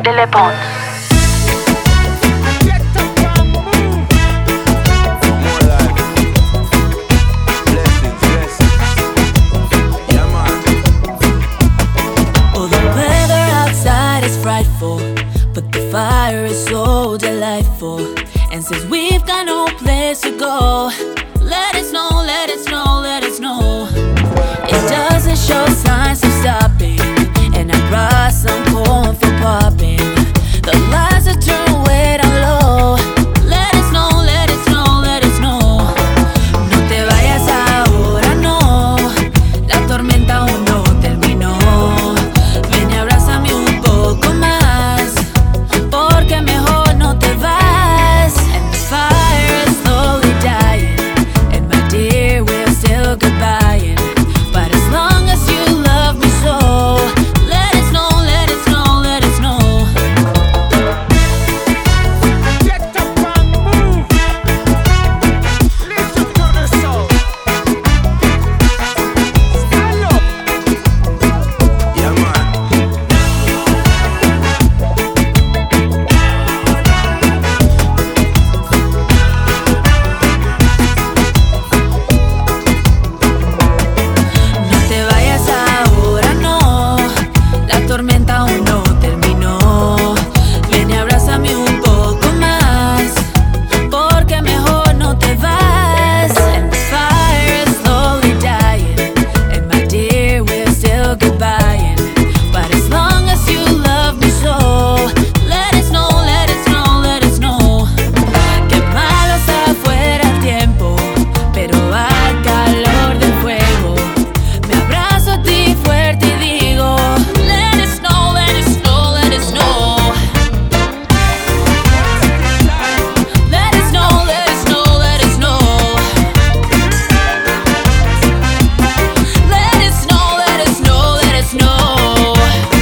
de Le Pons. Oh, the weather outside is frightful, but the fire is so delightful. And since we've got no place to go, let it snow, let it snow, let it snow. It doesn't show signs of stopping, and I brought some corn for popping. The lights are turned way down low. Let it snow, let it snow, let it snow. No te vayas ahora, no. La tormenta aún no terminó. Ven y abrázame un poco más, porque mejor no te vas. And the fire is slowly dying, and my dear, we're still goodbying. But as long as you love me so, let it snow, let it snow, let it snow. Get up and move. Listen to the soul. Stand up. Yeah, man. No te vayas ahora, no. La tormenta aún no terminó. Ven y abrázame un poco más, porque mejor no te vas. And the fire is slowly dying, and my dear, we're still goodbying. But as long as you love me so, let it snow, let it snow, let it snow. Qué malo está afuera el tiempo, pero al calor del fuego me abrazo a ti fuerte y digo, let it snow, let it snow, let it snow. Let it snow, let it snow, let it snow. Let it snow, let it snow, let it snow.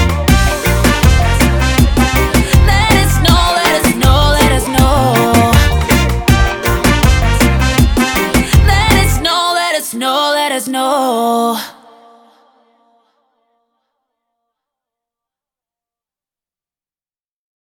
Let it snow, let it snow, let it snow. Let it snow, let it snow, let it snow.